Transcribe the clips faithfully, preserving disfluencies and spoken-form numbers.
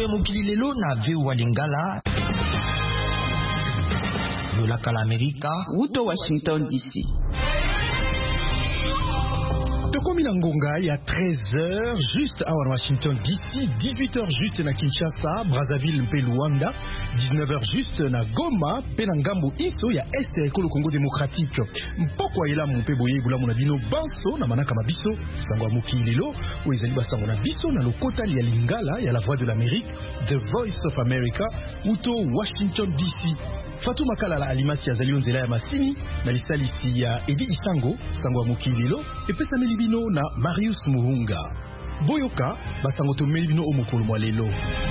ya mokili lelo na V O A Lingala. Lola kala Amerika. Uto Washington D C. Tokomi na ngonga ya treize heures juste à Washington D C, dix-huit heures juste na Kinshasa, Brazzaville mpe Luanda, dix-neuf heures juste na Goma pe na ngambo iso ya este ya ekolo Congo démocratique. Mpoko ela mpe boye bulamu na bino banso na manaka mabiso sango mokili lelo o ezali basango na biso na lokota ya Lingala ya la voix de l'Amérique, The Voice of America, uto Washington D C. Fatou Makala la alimasi ya zalion nzela ya masini na lisalisi ya Edi Isango sango ya mokili lelo epesa melibino na Marius Muhunga. Boyoka basango to melibino o mokolo mwa lelo.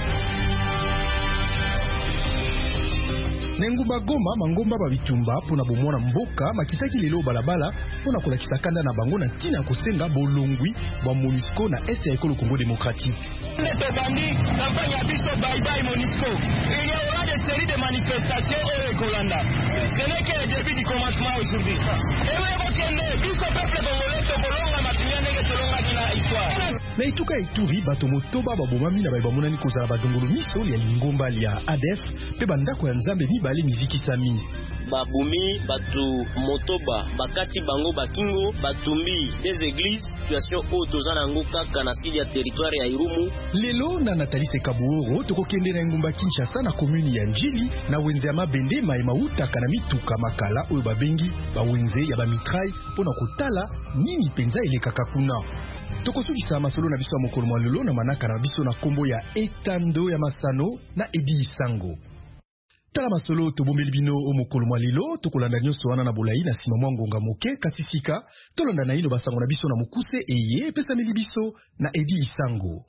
Nenguba Goma mangomba babitumba pona bomona mboka makitaki lelo balabala pona kolakisa kanda na bango na tina kosenga bolongwi ba MONUSCO na este ya ekolo Congo démocratique. Neto bandi campagne biso bye bye MONUSCO. Il y aura des séries de manifestations au Ekolanda. Ce n'est que le début du commencement aujourd'hui. Et oui, vous biso peuple congolais tokolonga matunya ndenge tolonga kina histoire. Na ituka ituri bato motoba babomami na bamonani kozala badongolo miso ya lingomba ya A D F pe bandako ya nzambe mibale miziki sami. Babumi batu motoba bakati bango bakingo batumbi des églises situation au tozana ngo kaka na sidi ya territoire ya Irumu. Lelo na Nathalie Sekaburo tokokende na ngomba Kinshasa na commune ya Njili na wenze ya mabende mai mauta kana mituka makala oyo babengi ba wenze ya ba mitrai pona kotala nini penza elekaka kuna. Tokosukisa masolo na biso ya mokolo mwa lelo na manaka na biso na kombo ya Etando ya Masano na Edi Isango. Tala masolo tobombeli bino o mokolo mwa lelo tokolanda nyonso wana na bolai na sima mwa ngonga moke kasi sika tolanda na ino basango na biso na mokuse eye epesa meli biso na Edi Isango.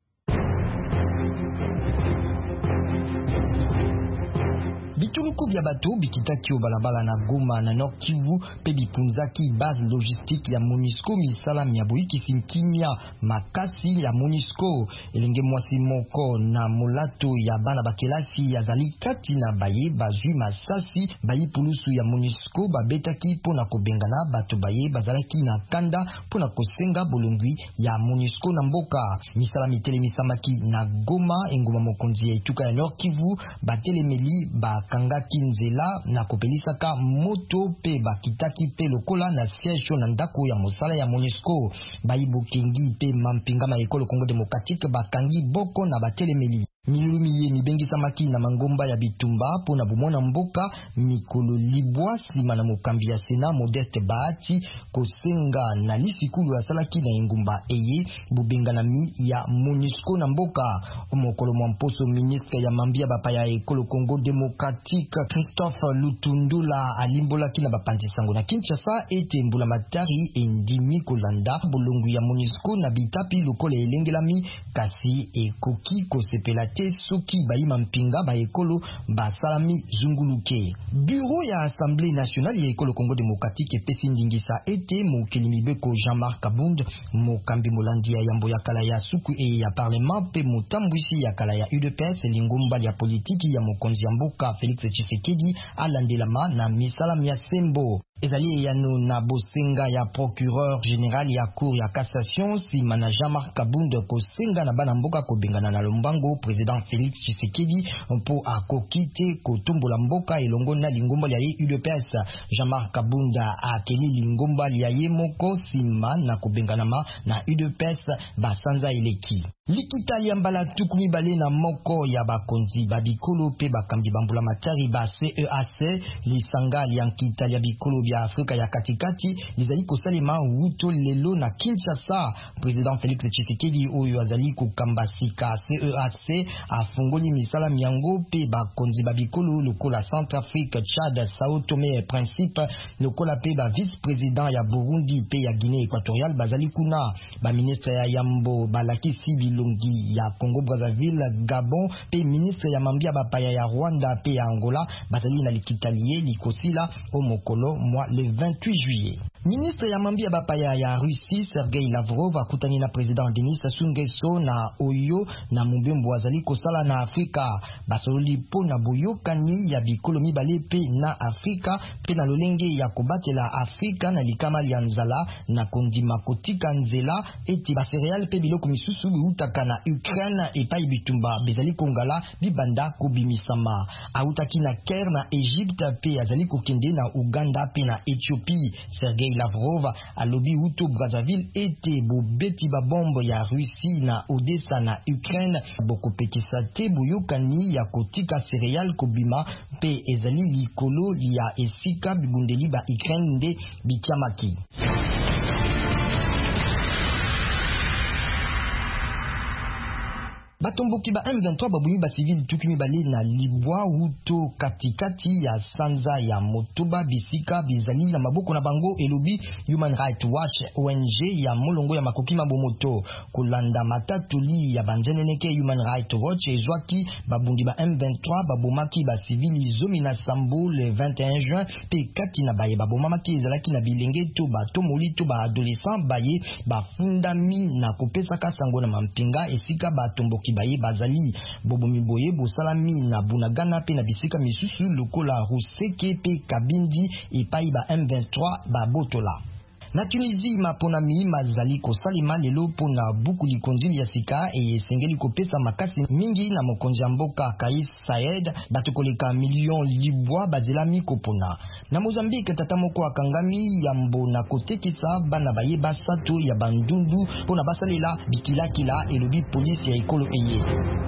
Bituruku bya bato bikitaki o balabala na Goma na Nord Kivu pe bipunzaki base logistique ya MONUSCO misala ya boyikisi kimia makasi ya MONUSCO elenge mwasi moko na mulato ya bana bakelasi ya zali kati na baye bazwi masasi bayi pulusu ya MONUSCO babetaki pona kobengana bato baye bazalaki na kanda pona kosenga bolongwi ya MONUSCO na mboka misala mitele misamaki na Goma engoma mokonzi ya ituka ya Nord Kivu batelemeli ba kangaki nzela na kopelisaka moto pe bakitaki pe lokola na siège na ndako ya mosala ya MONUSCO bayibokengi pe mampinga ma ekolo Congo démocratique bakangi boko na batelemeli milumi ye mibengisa maki na mangomba ya bitumba pona bomona mboka mikolo libwa sima na mokambi ya Sena Modeste Bahati kosenga na lisikulu ya salaki na engumba eye bobengana mi ya MONUSCO na mboka omokolo mwamposo ministre ya mambia bapa ya ekolo Congo démocratique Christophe Lutundula alimbola kina bapanzi sango na Kinshasa ete mbula matari endimi kolanda bolongu ya MONUSCO na bitapi lokola elengelami kasi ekoki kosepela soki bayima mpinga ba ekolo basalami zunguluke. Bureau ya Assemblée nationale ya ekolo Congo démocratique epesi ndingisa ete mokeli mibeko Jean-Marc Kabund mokambi molandi ya yambo ya kala ya suku e ya parlement pe motambwisi ya kala ya U D P S lingomba ya politiki ya mokonzi ya mboka Félix Tshisekedi alandelama na misala ya sembo. Ezali yano na bosenga ya procureur général ya cour ya cassation si mana Jean-Marc Kabund kosenga na bana mboka kobengana na lombango président Félix Tshisekedi mpo akokite kotumbola mboka elongo na lingomba ya U D P S. Jean-Marc Kabund akeli lingomba ya ye moko sima na kobengana ma na U D P S basanza eleki. Likita ya mbala tukumi bale na moko ya bakonzi babikolo pe bakambi bambula matari ba C E A C lisanga liankita ya bikolo bya Afrika ya katikati lizali kosalema wuto lelo na Kinshasa. Président Félix Tshisekedi oyo azali kokambasika C E A C afungoli misala miango pe bakonzi babikolo lokola Centrafrique, Tchad, Sao Tomé et Principe lokola pe ba vice-président ya Burundi pe ya Guinée équatoriale bazali kuna ba ministre ya yambo balakisi bilongi ya Congo Brazzaville, Gabon pe ministre ya mambia bapaya ya Rwanda pe ya Angola bazali na likitalie likosila o mokolo mwa le vingt-huit juillet. Ministre ya mambi ya bapaya ya Russie Sergei Lavrov akutani na president Denis Sassou Nguesso na Oyo na Mubembo azali kosala na Afrika basololi po na boyokani ya bikolo mibale pe na Afrika pe na lolenge ya kobatela Afrika na likama ya nzala na kondima kotika nzela eti ba cereal pe biloko misusu biutaka na Ukraine epai bitumba bezali kongala bibanda kobimisama autaki na Caire na Egypte pe azali kokende na Uganda pe na Ethiopie. Sergei Lavrov alobi uto Brazzaville ete bobeti ba bombo ya Russie na Odessa na Ukraine bokopekisa te boyokani ya kotika cereal kobima pe ezali likolo ya esika bibundeli ba Ukraine nde bitiamaki. Batomboki ba M vingt-trois babumi ba civil tukimi bale na libwa uto katikati ya sanza ya Motoba bisika bizali na maboko na bango elobi Human Rights Watch O N G ya molongo ya makoki mabomoto kolanda matatoli ya banjeneneke. Human Rights Watch ezwaki babundi ba M vingt-trois babomaki ba civil zomi na sambo le vingt et un juin pe kati na baye babomamaki ezalaki na bilenge to batomoli to ba adolescent baye bafundami na kopesaka sango na mampinga esika batomboki baye bazali bobomi boye bosalami na bunagana pe na bisika misusu lokola Ruseke pe Kabindi epai ba M vingt-trois babotola. Na Tunisie maponami mazali kosalima lelo pona buku likonzi ya sika e esengeli kopesa makasi mingi na mokonzi ya mboka Kais Saied batokoleka million libwa bazelami kopona. Na Mozambique tata moko akangami yambo na kotekisa bana baye basato ya bandundu pona basalela bikilakila elobi polisi ya ekolo eye.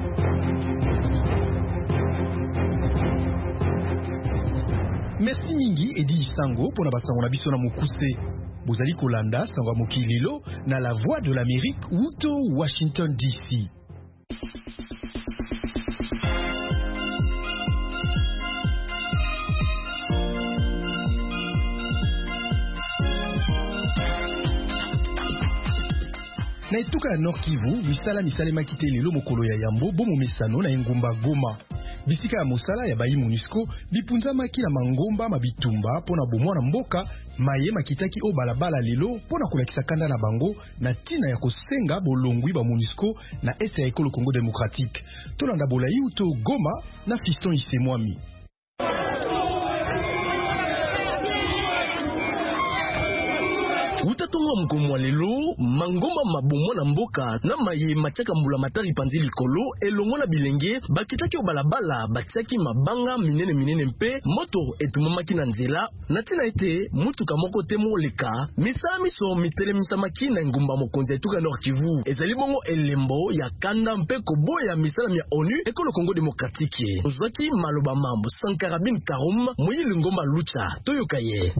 Merci mingi Edi Sango pona basango na biso na mokuse. Bozali kolanda sango mokililo na la voix de l'Amérique uto Washington D C. Na etuka ya Nord Kivu, misala misale makite lelo mokolo ya yambo bomo mesano na engumba Goma. Bisika ya mosala ya bayi MONUSCO bipunza maki na mangomba mabitumba pona bomwana mboka maye makitaki o balabala lelo pona kolakisa kanda na bango na tina ya kosenga bolongwi ba MONUSCO na ese ya ekolo Congo Démocratique. Tolanda bolayi uto Goma na Fiston Isemwami. Utatonga mkomwa lelo mangomba mabomwa na mboka na maye matiaka mbula matari panzi likolo elongo na bilenge bakitaki o balabala batiaki mabanga minene minene mpe moto etumamaki na nzela na tina ete mutuka moko temo leka misala miso mitelemissamaki na ngumba mokonzi etuka Nord Kivu ezali bongo elembo ya kanda mpe koboya misala ya ONU ekolo Congo Démocratique ozwaki maloba mambo Sankarabin Karum Moyili Ngomba Lucha toyokaye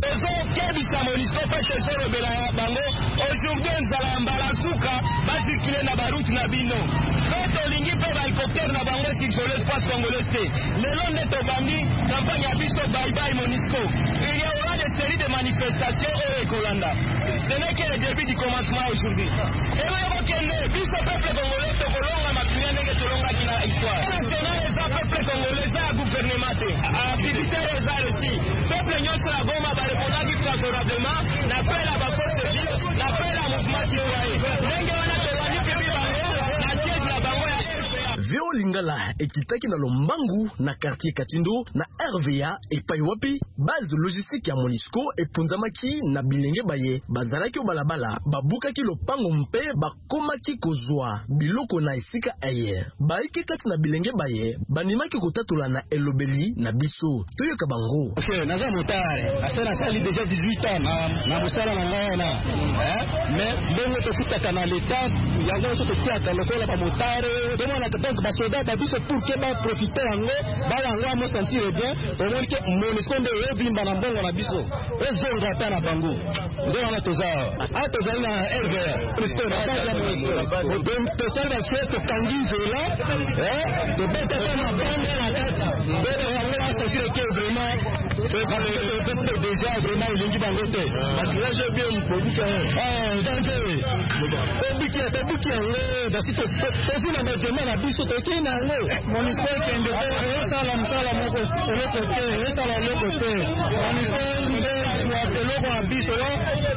bango aujourd'hui nzala mbala suka basirkile na baroute na bino peto lingi pe ba helicoptère na bango sikole passe congolaise te lelo nde tobandi campagne ya biso bye bye MONUSCO. Il y aura des séries de manifestations au Ekolanda. Ce n'est que le début du commencement aujourd'hui. Et oui, okende biso peuple congolais tokolonga makinya ndenge tolonga kina histoire national eza peuple congolais eza ya gouvernement te activité eza reçu peuple nyonso ya Goma barepondaki favorablement na appel à baforce vive na appel à mouvement citoyen ndenge wana tolandi pipi bango na siège na bango ya Veo Lingala ekitaki na Lombangu na quartier Katindo na R V A epai wapi base logistique ya MONUSCO epunzamaki na bilenge baye bazalaki o balabala babukaki lopango mpe bakomaki kozwa biloko na esika aye baiki kati na bilenge baye banimaki kotatola na elobeli na biso toyoka bango okay naza motare asana sali déjà dix-huit ans na na mosala na ngai na eh mais ndenge tofutaka na l'état yango so totiaka lokola ba motare demona donc ba soda ba biso pour que ba profiter yango ba yango mo sentir bien omoni ke MONUSCO nde yebimba na mbongo na biso ezonga ta na bango nde wana toza a tozali na R V A MONUSCO na baza MONUSCO donc tosala fete kangizela eh de beta na bande na kati nde yango a sentir que vraiment c'est déjà vraiment lingi bango te parce que bien produit eh donc obikia tabukia le basi to tozina na jema na biso to kina le MONUSCO kende ko sala msala moko le côté le sala le côté MONUSCO nde ya teloko na biso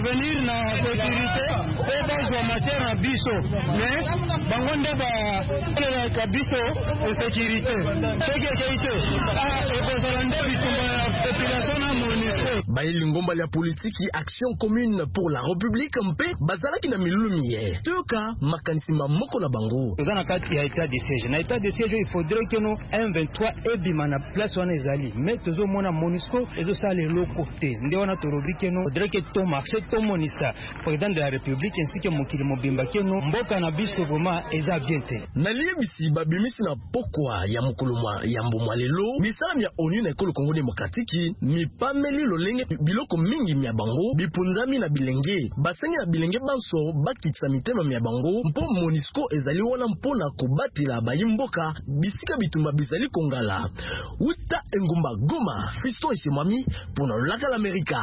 intervenir na sécurité pe bazwa matière na biso mais bango nde balelaka biso sécurité soki ekei te ekozala nde bitumba ya population na MONUSCO. bayeli ngomba ya politiki action commune pour la république mpe bazalaki na milulu miye toyoka makanisi moko na bango. toza na kati ya état de siège na état de siège il faudrait que no M vingt-trois ebima na place wana ezali mais tozomona MONUSCO ezosala eloko te nde wana tolobi keno faudrait que to marché tomonisa président de la république ainsi que mokili mobimba keno mboka na biso vraiment eza bien te. naliyebisi babimisi na pokwa ya mokolomwa ya mbomwa lelo misala ya ONU na ekolo Congo démocratique mipameli lolenge biloko mingi mya bango bipunzami na bilenge basengi na bilenge banso bakitisa mitema mya bango mpo MONUSCO ezali wana mpona kobatela bayimboka bisika bitumba bizali kongala uta engumba Goma Fiston Isemwami pona laka l'Amerika.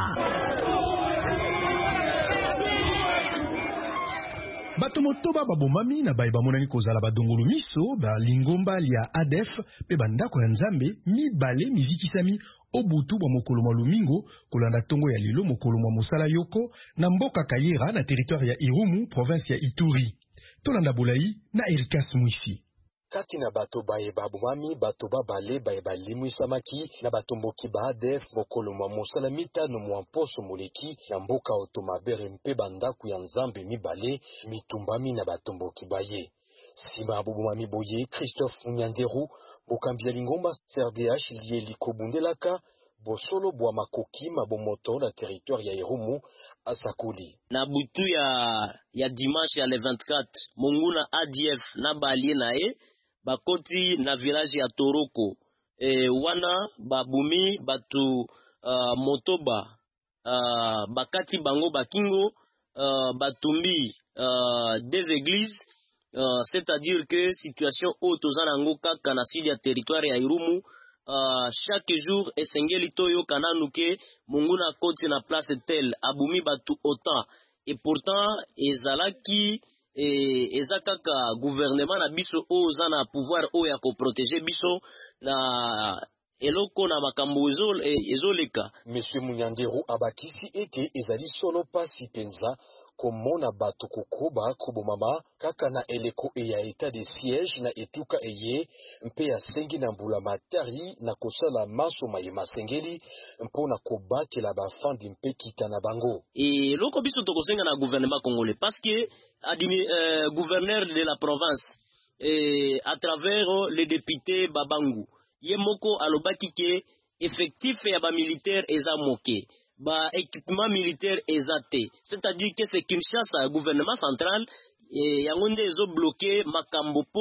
bato motoba babomami na baye bamonani kozala badongolo miso balingomba lia A D F pe bandako ya nzambe mibale mizikisami obutu bwa mokolo mwa lumingo kolanda tongo ya lelo mokolo mwa mosala yoko na mboka Kayera na territoire ya Irumu province ya Ituri. Tolanda Bulai na Erikas Mwisi. Kati na bato baye babomami bato babale baye balimwisamaki na batomboki ba A D F mokolo mwa mosala mitano mwa mposo moleki na mboka otomabere mpe bandako ya nzambe mibale mitumbami na batomboki baye. Sima babomami boye Christophe Munyanderu bokambi ya lingomba C R D H liye likobundelaka bosolo bwa makoki mabomoto na territoire ya Irumu asakuli. Na butu ya ya dimanche ya le vingt-quatre monguna A D F na balie na e bakoti na village ya Toroko e wana babumi batu uh, motoba uh, bakati bango bakingo uh, batumbi uh, des églises uh, c'est-à-dire que situation otozana ngo kaka na sidi ya territoire ya Irumu. Uh, chaque jour esengeli toyo kananuke munguna koti na place tel abumi batu autant et pourtant ezalaki e, ezakaka gouvernement na biso oza na pouvoir o ya ko protéger biso na eloko na makambo ezoleka. Monsieur Munyanderu abakisi ete ezali solo pasi penza komona bato kokoba kobomama kaka na eleko eya état de siège na etuka eye mpe ya sengi na mbula matari na kosala maso maye masengeli mpona kobatela bafandi mpe kita na bango. Et loko biso tokosenga na gouvernement congolais parce que euh, gouverneur de la province et à travers les députés Babangu yemoko alobaki ke effectif ya ba militaire eza moke ba équipement militaire ezate, c'est-à-dire que c'est Kinshasa gouvernement central et yangonde ezo bloqué makambo po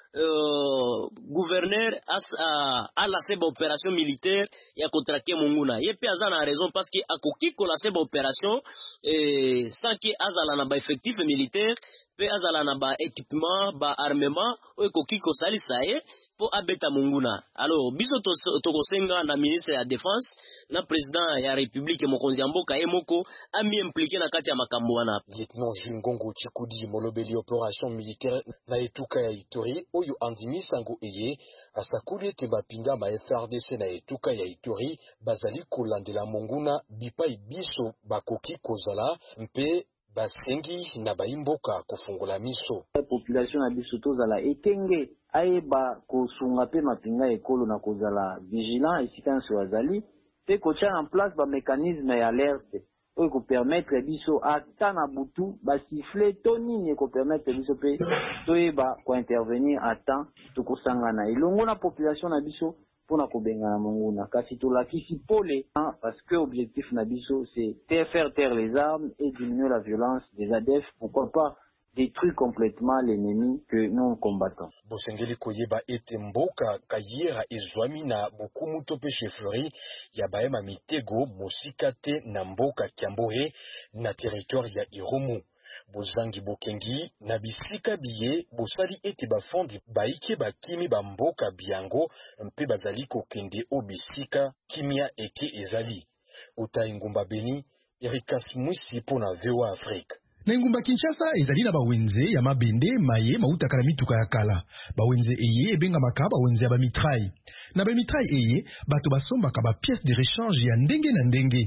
euh, gouverneur a a la seba opération militaire ya contraquer monguna yepe azana raison parce que akoki ko la seba opération et sans que azala na ba effectif militaire pe azala na ba équipement ba armement o ekoki ko salisa e po abeta monguna. Alors biso to tokosenga na ministre ya défense na président ya république mokonzi mboka emoko ami impliqué na kati ya makambo wana. Lieutenant Jingongo Chikudi molobeli opération militaire na etuka ya Ituri oyo andimi sango eye asakuli ete bapinga ma F R D C na etuka ya Ituri bazali kolandela monguna bipai biso bakoki kozala mpe basengi na baimboka kufungula miso. Population na biso tozala ekenge ayeba kosunga pe mapinga ekolo na kozala vigilant esika nso azali pe kotia en place ba mécanisme ya alerte oyo ko permettre biso ata na butu ba siffler to nini ko permettre biso pe toyeba ko intervenir à temps tokosangana ilongo na population na biso pona kobenga na monguna kasi tolakisi pole parce que objectif na biso c'est faire taire les armes et diminuer la violence des A D F, pourquoi pas détruire complètement l'ennemi que nous combattons. Bosengeli koyeba ete mboka Kayera ezwami na bukumu tope chefferie ya baema mitego mosikate na mboka Kiambohe na territoire ya Irumu. Bozangi bokengi na bisika biye bosali ete bafondi baike bakimi bamboka biango mpe bazali kokende o bisika kimia eke ezali. Uta ingumba Beni, Erikas Mwisi pona V O A Afrique. Na ingumba Kinshasa ezali na bawenze ya mabende maye mauta kala mituka ya kala. Bawenze eye ebenga maka bawenze ya ba mitrai. Na ba mitrai eye bato basombaka ba pièces de rechange ya ndenge na ndenge.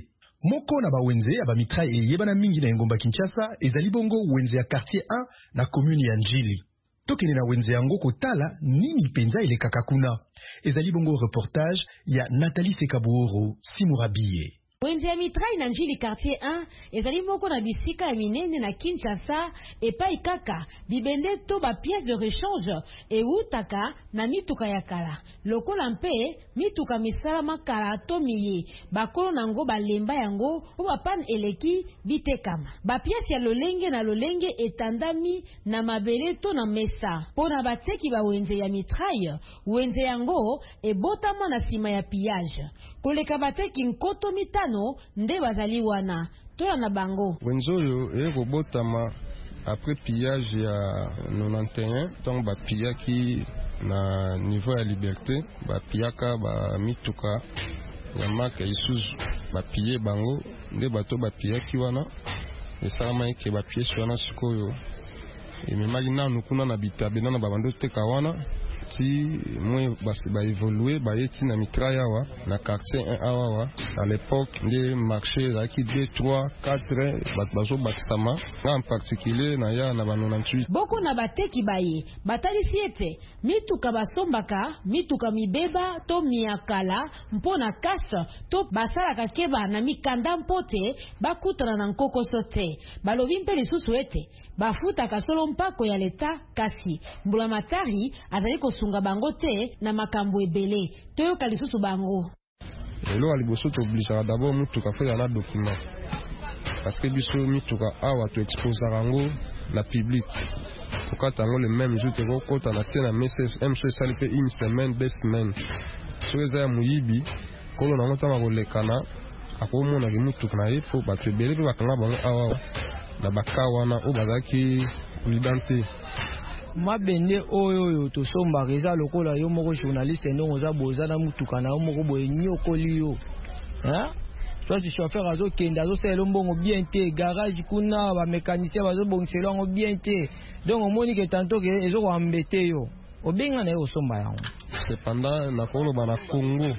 Moko na bawenze ya bamitra eyebana mingi na engomba Kinshasa ezali bongo wenze ya quartier un na commune ya Njili. Tokene na wenze yango kotala nini penza elekaka kuna. Ezali bongo reportage ya Nathalie Sekabuoro Simurabiye. Wenze ya mitrai na Njili quartier un ezali moko na bisika ya minene na Kinshasa epai kaka bibende to ba pièce de rechange eutaka na mituka ya kala lokola mpe mituka misala makala to miye bakolo nango balemba yango po bapan eleki bitekama ba pièce ya lolenge na lolenge etandami na mabele to na mesa pona bateki ba wenze ya mitrai wenze yango ebotama na sima ya pillage koleka bateki nkoto mitano nde bazali wana tola na bango wenzoyo eko botama après pillage ya quatre-vingt-onze donc ba pillaki na niveau ya liberté ba pillaka ba mituka ya marque Isuzu ba piller bango nde bato ba pillaki wana esalama eke ba pièce wana sikoyo ememaki nanu kuna na bitabe na babando teka wana ti moi basi ba évoluer ba yeti na mitraille awa na quartier un awa à l'époque de marché là qui deux trois quatre bat bazo baksama en particulier na ya na ba quatre-vingt-dix-huit boko na bateki baye batali siete mituka basombaka mituka mibeba to miakala mpona kasa to basala kakeba na mikanda mpote bakutana na nkoko sote balobi mpe lisusu ete bafuta kasolo mpako ya leta kasi mbula matari azali kosunga bango te na makambo ebele toyoka lisusu bango elo aliboso to obligera d'abord mutuka fa ya na document parce que biso mituka awa to exposer rango na public pokata ngo le même jour te ko kota na tsena message M C sali pe une semaine deux semaines so eza muyibi kolo na ngota makolekana akomona ke mutuka na yepo bato ebele pe bakanga bango awa na bakawana o bazaki identité mabende oyo oyo tosomba reza lokola yo moko journaliste ndongo za boza na mutuka na yo moko boye nyokoli yo hein soit tu chauffeur azo kenda azo selo mbongo bien te garage kuna ba mécanicien bazo bongiselo ngo bien te donc omoni ke tanto ke ezo ko ambete yo obenga na yo somba yango cependant na kolo bana Congo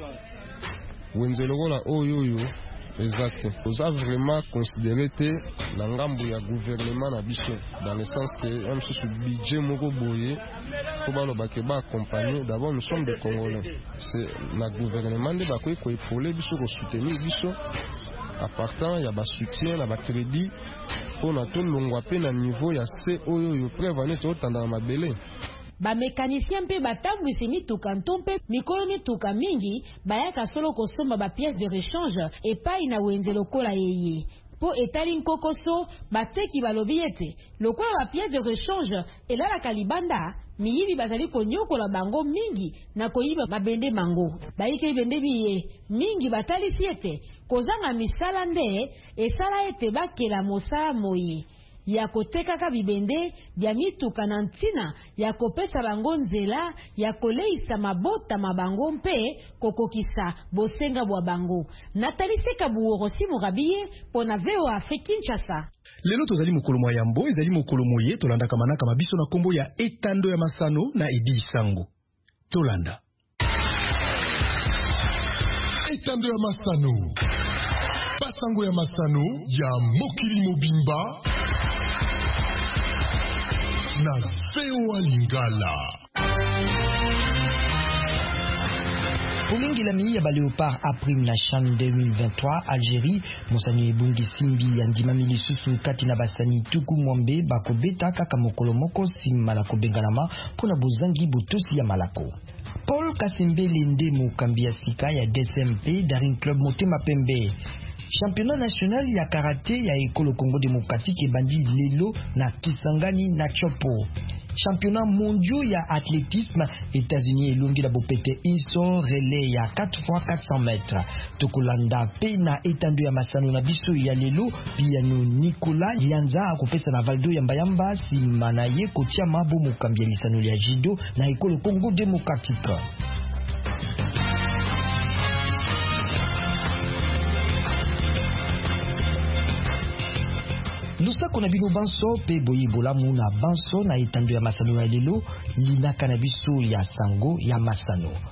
wenze lokola oyo oyo exact. Vous avez vraiment considéré que la ngambo ya gouvernement na biso dans le sens que même si ce budget moko boye faut ba lo bakeba accompagner d'abord nous sommes des Congolais c'est la gouvernement de ba ko épauler biso ko soutenir biso à partant ya ba soutien na ba crédit pour na to longwa pe na niveau ya C oyo yo prévenir to tanda na mabele ba mécanicien mpe batambwisi mituka ntompe mikolo mituka mingi bayaka solo kosomba ba pièce de rechange epai na wenze lokola yeye po etali nkokoso bateki balobi ete lokola ba pièce de rechange elalaka libanda miyibi bazali konyokola bango mingi na koyiba mabende mango bayike ibende biye mingi batalisi ete kozanga misala nde esala ete bakela mosala moye ya kotekaka bibende bya mituka na ntina ya kopesa bango nzela ya koleisa mabota mabango mpe kokokisa bosenga bwa bango Nathalie Sekabuoro Simurabiye pona V O A Afrique Kinshasa. Lelo tozali mokolo mwa yambo ezali mokolo moye tolanda kamanaka mabiso na kombo ya etando ya masano na Edi Sango tolanda etando ya masano basango ya masano ya mokili mobimba na V O A Lingala. Polingi la miya ba Léopard Aprim na CHAN deux mille vingt-trois Algérie Monsani Ebungi Simbi andima mili susu kati na basani tuku mwambe bako beta kaka mokolo moko sim malako benganama pona bozangi botosi ya malako. Paul Kasembele Ndemo Kambia Sika ya D S M P Daring Club Motema Pembe. Championnat national ya karaté ya Ekolo Congo Démocratique et bandi lelo na Kisangani na Chopo. Championnat mondial ya athlétisme États-Unis elongi la bopete inso relais ya quatre fois quatre cents mètres. Tokolanda pe na etando ya masano na biso ya lelo piano Nicolas Lianza akopesa na Valdo ya Mbayamba sima na ye kotia mabo mokambia lisano ya judo na Ekolo Congo Démocratique. Lusa kona bino banso pe boyi bolamu na banso na etando ya masano ya lelo linaka na biso ya sango ya masano.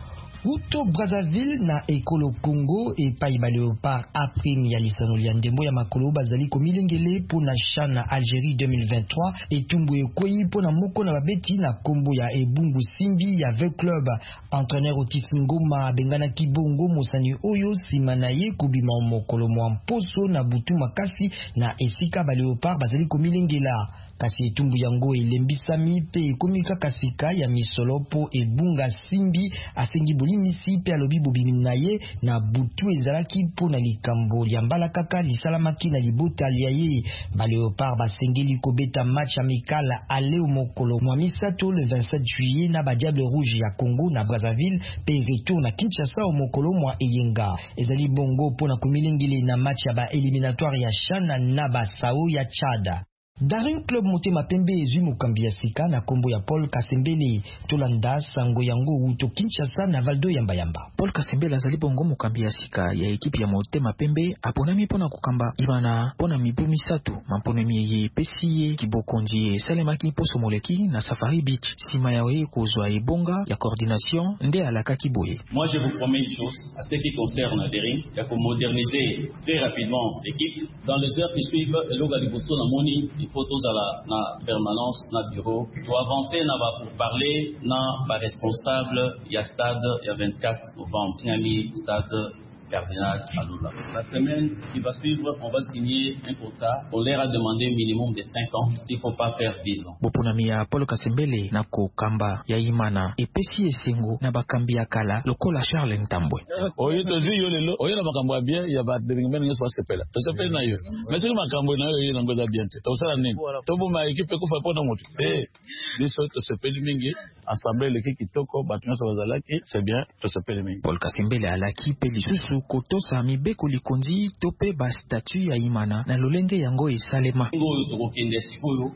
Uto Brazzaville na Ekolo Congo et Paiba Léopard après ya lisano ya ndembo ya makolo bazali komilengele pona Chana Algérie deux mille vingt-trois et tumbu ekoyi pona moko na babeti na kombo ya Ebungu Simbi ya V Club. Entraîneur Otis Ngoma bengana kibongo mosani oyo simanaye kubima mokolo mwa mposo na butu makasi na esika ba Léopard bazali komilengela. Kasi etumbu yango elembisami pe ekomika kasika ya misolopo Ebunga Simbi asengi bolimisi pe alobi bobimi na ye na butu ezalaki po na likambo ya mbala kaka lisalamaki na libota ya ye. Ba Léopard basengeli kobeta match amical ale mokolo mwa misato le vingt-sept juillet na ba Diable Rouge ya Congo na Brazzaville pe retour na Kinshasa mokolo mwa eyenga. Ezali bongo po na komilengeli na match ya ba éliminatoire ya Chana na ba Sao ya Tchad. Daring Club Motema Pembe ezwi mokambi ya sika na kombo ya Paul Kasembele tolanda sango yango uto Kinshasa na Valdo Yamba Yamba. Paul Kasembele azali bongo mokambi ya sika ya ekipe ya Motema Pembe aponami pona kukamba ibana pona mibu misatu mamponemi ye pesiye kibokonji salemaki poso moleki na Safari Beach sima yawe kozwa ebonga ya coordination nde alaka kiboye. Moi je vous promets une chose à ce qui concerne Daring, il faut moderniser très rapidement l'équipe dans les heures qui suivent eloga liboso na moni. Il faut tous à la, la permanence, na bureau. Pour avancer, na va pour parler, na va responsable, il y a stade, il y a vingt-quatre novembre, Niami, stade Cardinal Aloula. La semaine qui va suivre, on va signer un contrat. On leur a demandé un minimum de cinq ans. Il ne faut pas faire dix ans. Bopunami ya Paul Kasembele na kokamba ya imana epesi esengo na bakambi ya kala lokola Charles Ntambwe. Oyo to zi yo lelo, oyo na makambo bien ya ba deringbeni ngeso sepela. To sepela na yo. Mais ce makambo na yo yo ngoza bien te. To sala nini? To bo ma équipe ko fa pona mutu. Eh, biso to sepela mingi, assemblée l'équipe kitoko, batunyo so bazalaki, c'est bien, to sepela mingi. Paul Kasembele alaki pe lisusu kotosa mibeko likondi tope ba statut ya imana na lolenge yango esalema. Ngo to kokende sikoyo.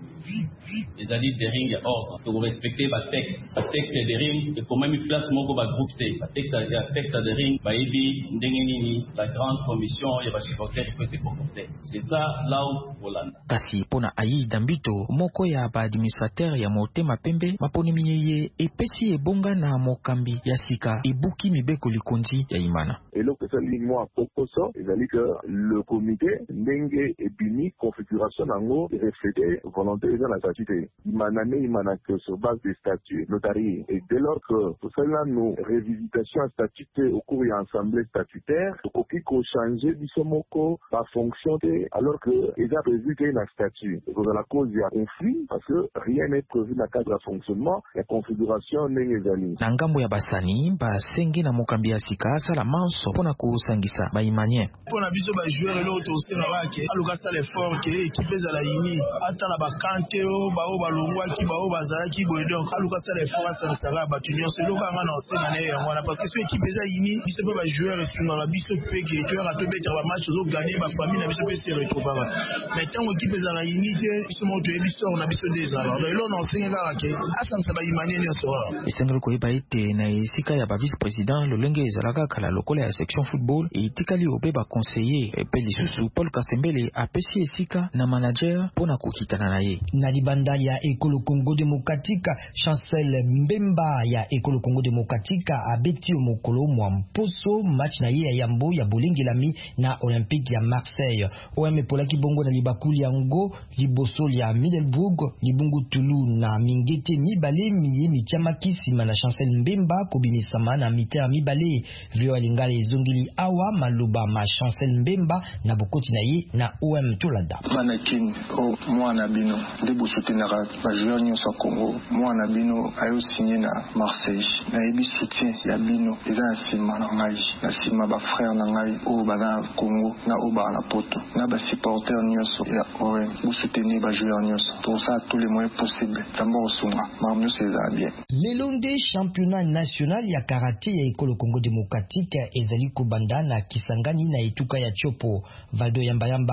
Les alliés de ring ya ordre. To respecter ba texte. Ba texte de ring et comment mi place moko ba groupe T. Ba texte ya texte de ring ba ebi ndenge nini la grande commission ya ba supporter il faut se comporter. C'est ça là où Hollanda. Kasi pona ayi dambito moko ya ba administrateur ya Motema Pembe maponi miye epesi ebonga na mokambi ya sika ebuki mibeko likondi ya imana. Et donc ça li moi proposo ezali que le comité ndenge ebini configuration nango refléter volonté dans la statut imana ne imana que sur base des statuts notariés. Et dès lors que pour cela nous révisitation statutaire au cours de l'assemblée statutaire au qui qu'on changer bisomoko par fonction de alors que il a prévu qu'il y ait un statut. Et dans la cause il y a conflit parce que rien n'est prévu dans le cadre de fonctionnement la configuration n'est ezali. Na ngambo ya basani basengi na mokambi ya sika sala manso pona kusangisa ba imanien. Pona biso ba joueur lo to se na ba ke aluka sala effort ke équipe za la yini ata na ba kante o ba o ba longwa ki ba o ba zala ki boy donc aluka sala effort sa sala ba tunyo se lo ka ngana o se na ne ya ngwana parce que ce équipe za yini biso pa ba joueur esunga ba biso pe ke to ra to beta ba match zo gagner ba famille na biso pe se retrouver ba mais tango équipe za la yini te biso mo to biso na biso des alors donc lo no singa ka ke asam sa ba imani ne so esengelo ko iba ite na esika ya ba vice président lolenge ezalaka kala lokola ya section football et tikali obe ba conseiller pe lisusu Paul Kasembele apesi esika na manager pona kokitana na ye na libanda ya Ekolo Congo Démocratique. Chancel Mbemba ya Ekolo Congo Démocratique abeti mokolo mwa mposo match na ye ya yambo ya bolengelami na Olympique ya Marseille. Oeme polaki bongo na libakuli yango liboso ya Middelburg libungu Tulu na mingete mibale miye mitiamaki sima na Chancel Mbemba kobimisama na mitera mibale vio alingala ezongili awa maloba ma Chancel Mbemba na bokoti na ye na O M Tolada. Manakin o mwana bino ndebu soutenera ba joueur nyonso Congo mwana bino ayo signé na Marseille na ebi soutien ya bino eza sima na ngai na sima ba frère na ngai o bana Congo na o bana poto na ba supporters nyonso ya O M bu soutenir ba joueur nyonso pour ça tous les moyens possibles d'abord sunga marmio c'est bien. Lelonde championnat national ya karaté ya Ekolo Congo Démocratique ezali kobanda na Kisangani na etuka ya Chopo Valdo Yamba Yamba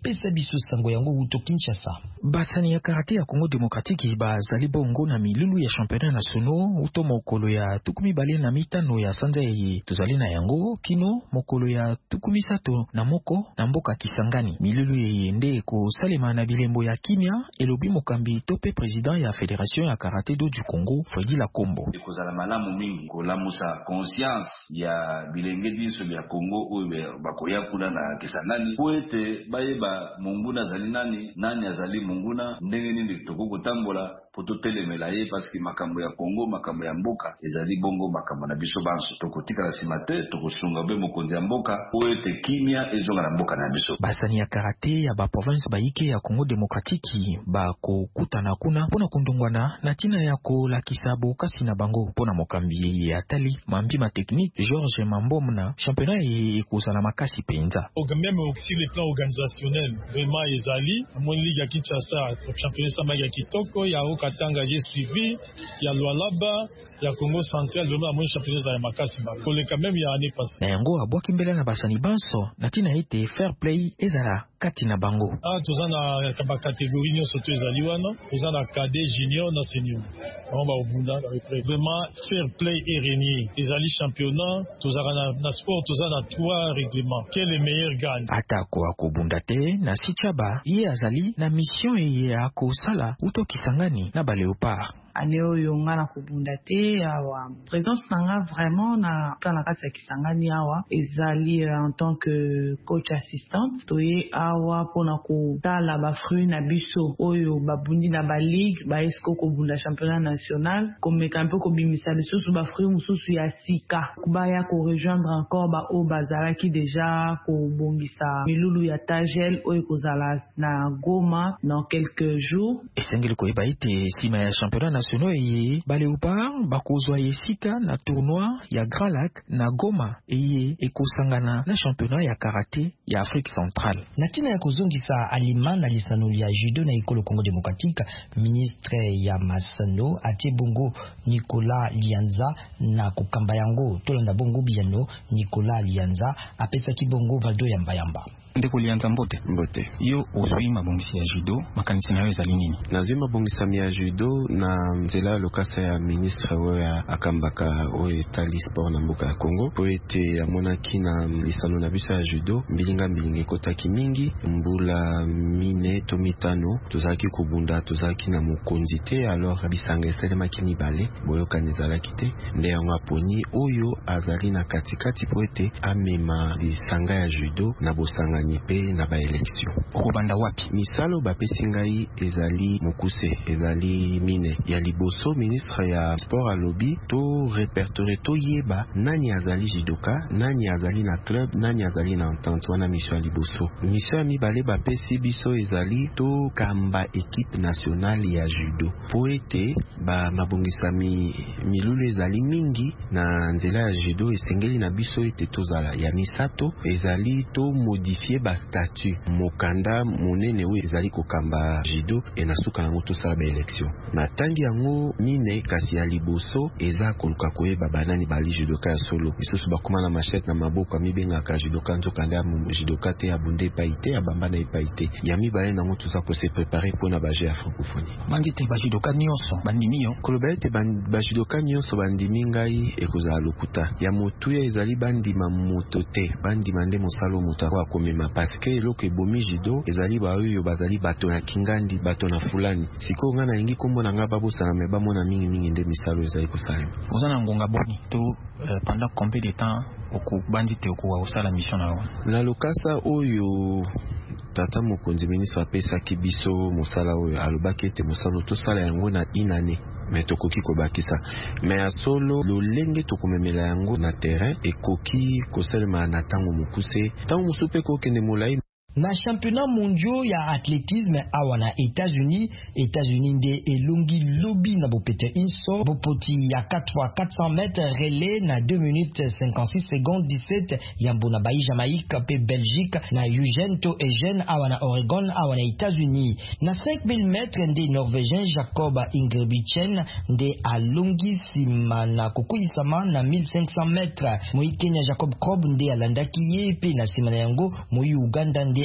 pesa biso sango yango uto Kinshasa. Basani ya karate ya Congo Demokratiki bazali bongo na milulu ya championnat nationaux uto mokolo ya tukumi bale na mitano ya sanza ye tozali na yango kino mokolo ya tukumi sato na moko na mboka Kisangani. Milulu ye nde ko salema na bilembo ya kimia elobi mokambi tope president ya Fédération ya Karaté do du Congo Fredi Lakombo. Ekozala malamu mingi kolamusa conscience ya bilenge biso ya Congo oyo bakoya kuna na Kisangani po ete bayeba monguna azali nani nani azali monguna ndenge nini tokoko tambola poto telemela ye parce que makambo ya Congo makambo ya mboka ezali bongo makambo na biso banso tokotika la simate tokosunga be mokonzi ya mboka po ete kimia ezonga na mboka na biso. Basani ya karate ya ba province baike ya Congo Demokratiki ba ko kutana kuna pona kundongwana na tina ya ko la kisabo kasi na bango pona mokambi ya tali mambi ma technique Georges Mambomna championnat e kozala makasi penza. Même aussi les plans organisationnels vraiment ezali mon ligue ya Kinshasa championnat sama ya kitoko ya Okatanga j'ai suivi ya Lualaba ya Congo Central vraiment mon championnat za makasi ba pour quand même ya année passée. Na yango abwaki mbele na basani banso na tina ite fair play ezala kati na bango. Ah tozana ka ba catégorie nyonso to ezali wana tozana cadet junior na senior. On va au bunda vraiment fair play et régner. Ezali championnat tozana na, na sport tozana trois règlements. Quel est le meilleur gagne? Atako akobunda te na sichaba ye azali na mission ye akosala uto Kisangani na ba Léopard. Aneo yongana kubunda te awa présence nanga vraiment na kana kati ya Kisangani awa ezali en tant que coach assistante toye awa pona ko tala ba fruit na biso oyo babundi na ba ligue ba esko ko bunda championnat national comme kampo ko bimisa lisusu ba fruit mususu ya sika kubaya ko rejoindre encore ba o bazala ki déjà ko bongisa milulu ya Tagel oyo kozala na Goma dans quelques jours esengeli ko ebaite sima ya championnat national ye ba Léopard bakozwa ye sika na tournoi ya Grand Lac na Goma eye ekosangana na championnat ya karaté ya Afrique centrale. Na tina ya kozongisa alima na lisanoli ya judo na ekolo Congo Demokratike, ministre ya masano atie bongo Nicolas Lianza na kokamba yango tolanda bongo biano Nicolas Lianza apesaki bongo vado yamba yamba. Ndeko Lianza mbote mbote yo ozwi mabongisi ya judo makanisi nayo ezali nini? Nazwi mabongisi ya judo na nzela lokasa ya ministre oyo akambaka oyo etali sport na mboka ya Congo po ete amonaki na lisano na biso ya judo mbilinga mbilinga ekotaki mingi mbula mine to mitano tozalaki kobunda tozalaki na mokonzi te alors bisanga esalemaki mibale boyokani ezalaki te nde yango aponi oyo azali na katikati po ete amema lisanga ya judo na bosanga nipe na ba election. Okobanda wapi? Misalo bapesi ngai ezali mokuse ezali mine ya liboso ministre ya sport alobi to répertorier to yeba nani azali judoka nani azali na club nani azali na entente wana mission ya liboso. Mission mibale bapesi biso ezali to kamba équipe nationale ya judo po ete ba mabongisami milulu ezali mingi na nzela ya judo esengeli na biso ete tozala ya misato ezali to modifier ba statut mokanda monene we ezali kokamba judo enasuka nango tosala ba élection na tangi yango mine kasi ya liboso eza koluka koyeba banani bali judoka ya solo isusu bakoma na machette na maboko mibengaka judoka nzokanda ya judoka te ya bunde epai ya bamba na epai te ya mibale nango toza kose préparer mpona baje ya francophonie. Bangi te bajudoka nyonso bandimi yo koloba ete bajudoka nyonso bandimi ngai ekozala lokuta ya motuya ezali bandima moto te bandima nde mosalo moto akomema parce que eloko ebomi judo ezali ba oyo bazali bato na kingandi bato na fulani siko nga nalingi kombo na nga babosana me bamona mingi mingi nde misalo ezali kosalema. Oza na ngonga boni to uh, pendant combien de temps okubandi te okuwa osala mission na na lokasa oyo tata mokonzi ministre apesaki biso mosala oyo alobaki ete mosala tosala yango na inane me tokoki kobakisa me ya solo lolenge tokomemela yango na terrain ekoki kosalema na ntango mokuse ntango mosusu mpe kokende molai. Na championnat mondial ya athlétisme awa na États-Unis, États-Unis nde elongi lobi na bopete inso bopoti ya quatre fois quatre cents mètres relais na deux minutes cinquante-six secondes dix-sept yambo na bayi Jamaïque pe Belgique na Eugène to Eugène awa na Oregon awa na États-Unis. Na cinq mille mètres nde Norvégien Jacob Ingebrigtsen nde alongi sima na kokoyisama na mille cinq cents mètres. Moi Kenya Jacob Krop nde alandaki ye pe na sima na yango moi Uganda nde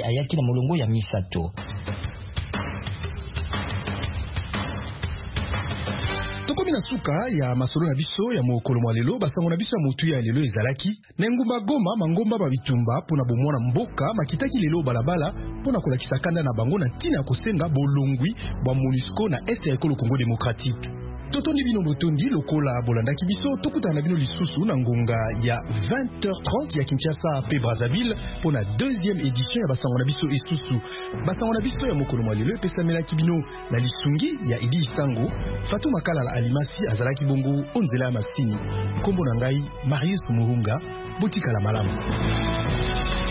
ayaki na molongo ya misato. Tokomi na suka ya masolo na biso ya mokolo mwa lelo basango na biso ya motu ya lelo ezalaki na ngumba Goma mangomba ba bitumba pona bomwana mboka makitaki lelo balabala pona kolakisa kanda na bango na ntina ya kosenga bolongwi bwa MONUSCO na este ya ekolo Congo démocratique. Totondi bino botondi lokola bolandaki biso tokutana na bino lisusu na ngonga ya vingt heures trente ya Kinshasa pe Brazzaville pona deuxième édition ya basango na biso isusu. Basango na biso ya mokolo mwa lelo epesamelaki bino na lisungi ya Idi Isango. Fatou Makala la Alimasi azalaki bongo onzela ya masini. Kombo na ngai Marius Murunga, botika la malamu.